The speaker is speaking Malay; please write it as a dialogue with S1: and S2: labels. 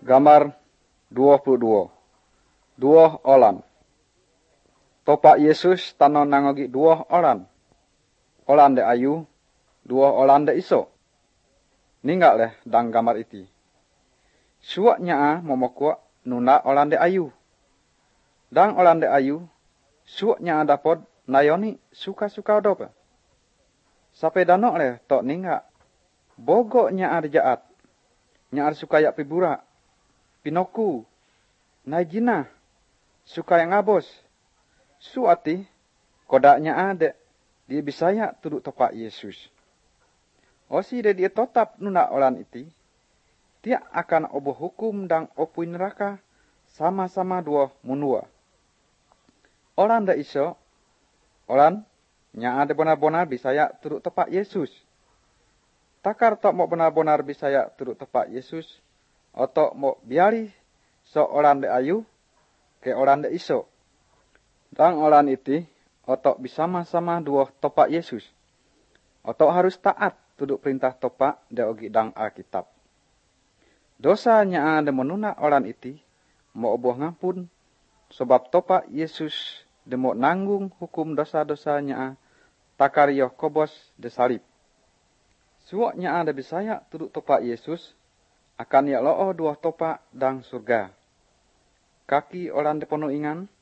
S1: Gambar 22. Dua olan. Topak Yesus tanon nangogi dua olan. Olan de ayu, dua olan de iso. Ninggak leh dang gambar iti. Suak nyaa momokwa nuna olan de ayu. Dang olan de ayu, suak nyaa dapod nayoni suka-suka dope. Sampai danok leh tok ninggak. Bogok nyaa jaat. Nyaa suka yak pibura. Pinoku. Najina. Suka yang ngabos. Suati. Kodaknya ada. Dia bisaya tuduk topak Yesus. Osi dia tetap nuna olan iti. Dia akan oboh hukum dan opui neraka. Sama-sama dua munua. Olan da iso. Olan. Nya ada benar-benar bisaya tuduk topak Yesus. Takar tok mau benar-benar bisaya tuduk topak Yesus. Otok mau biari so olan de ayu ke olan de iso. Dan olan iti otok bersama-sama dua topak Yesus. Otok harus taat tuduk perintah topak de ogi dang Alkitab. Dosanya ada menuna olan iti mau oboh ngampun sebab topak Yesus de mau nanggung hukum dosa-dosanya takar yo kobos de salib. Suaknya ada bisaya tuduk topak Yesus akan ya loo dua topak dang surga. Kaki olan de penuh ingan